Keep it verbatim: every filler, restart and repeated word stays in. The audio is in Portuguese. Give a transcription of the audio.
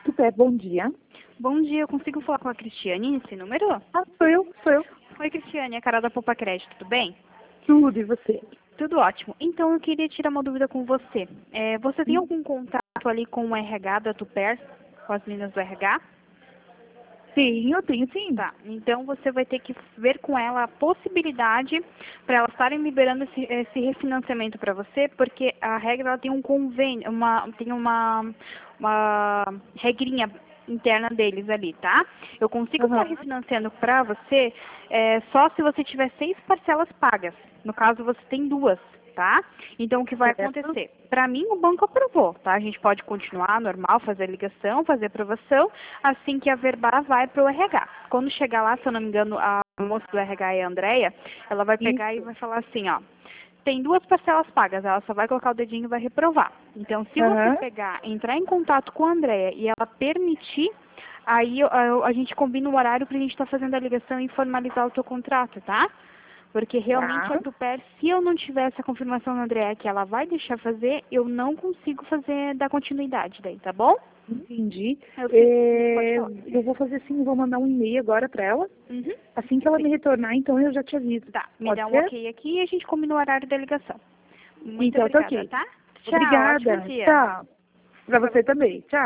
Super, bom dia. Bom dia, eu consigo falar com a Cristiane nesse número? Ah, sou eu, sou eu. Oi, Cristiane, é a cara da Poupa Crédito, tudo bem? Tudo, e você? Tudo ótimo. Então, eu queria tirar uma dúvida com você. É, você tem Hum. algum contato ali com o R H da Tuper, com as meninas do R H? Sim, eu tenho sim. Tá, então você vai ter que ver com ela a possibilidade para elas estarem liberando esse, esse refinanciamento para você, porque a regra ela tem um convênio, uma, tem uma, uma regrinha interna deles ali, tá? Eu consigo estar Aham. refinanciando para você é, só se você tiver seis parcelas pagas. No caso, você tem duas, tá? Então, o que vai Certo. acontecer? Para mim, o banco aprovou, tá? A gente pode continuar normal, fazer a ligação, fazer a aprovação, assim que a verba vai para o R H. Quando chegar lá, se eu não me engano, a moça do R H é a Andrea, ela vai pegar Isso. e vai falar assim, ó, tem duas parcelas pagas, ela só vai colocar o dedinho e vai reprovar. Então, se você Aham. pegar, entrar em contato com a Andrea e ela permitir, aí a, a gente combina o horário para a gente estar tá fazendo a ligação e formalizar o seu contrato, tá? Porque realmente a Tá. Tuper, se eu não tiver essa confirmação da Andrea que ela vai deixar fazer, eu não consigo fazer, dar continuidade daí, tá bom? Entendi. Eu preciso, pode É, falar. eu vou fazer assim, eu vou mandar um e-mail agora pra ela. Uhum. Assim que ela me retornar, então eu já te aviso. Tá, me Pode dá um ser? ok aqui e a gente combina o horário da ligação. Muito Então, tá obrigada, ok. tá? Tchau, ótimo Obrigada. dia. Tchau. Pra você também. Tchau.